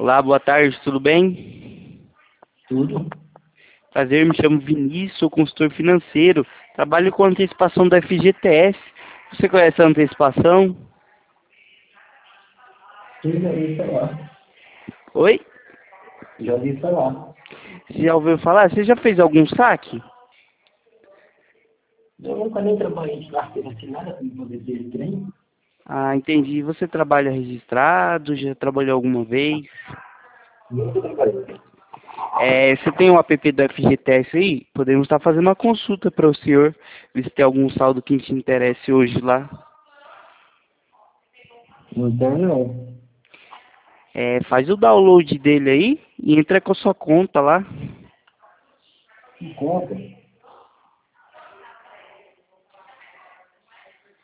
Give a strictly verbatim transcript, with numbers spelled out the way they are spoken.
Olá, boa tarde, tudo bem? Tudo. Prazer, me chamo Vinícius, sou consultor financeiro, trabalho com antecipação da F G T S. Você conhece a antecipação? Sim, já ouvi falar. Oi? Já ouvi falar. Você já ouviu falar? Você já fez algum saque? Eu nunca nem trabalhei de carteira assinada para poder ter esse trem. Ah, entendi. Você trabalha registrado? Já trabalhou alguma vez? Nunca trabalhei. É, você tem o app do F G T S aí? Podemos estar fazendo uma consulta para o senhor, ver se tem algum saldo que te interesse hoje lá. Não tem, não. É, faz o download dele aí e entra com a sua conta lá. Que conta?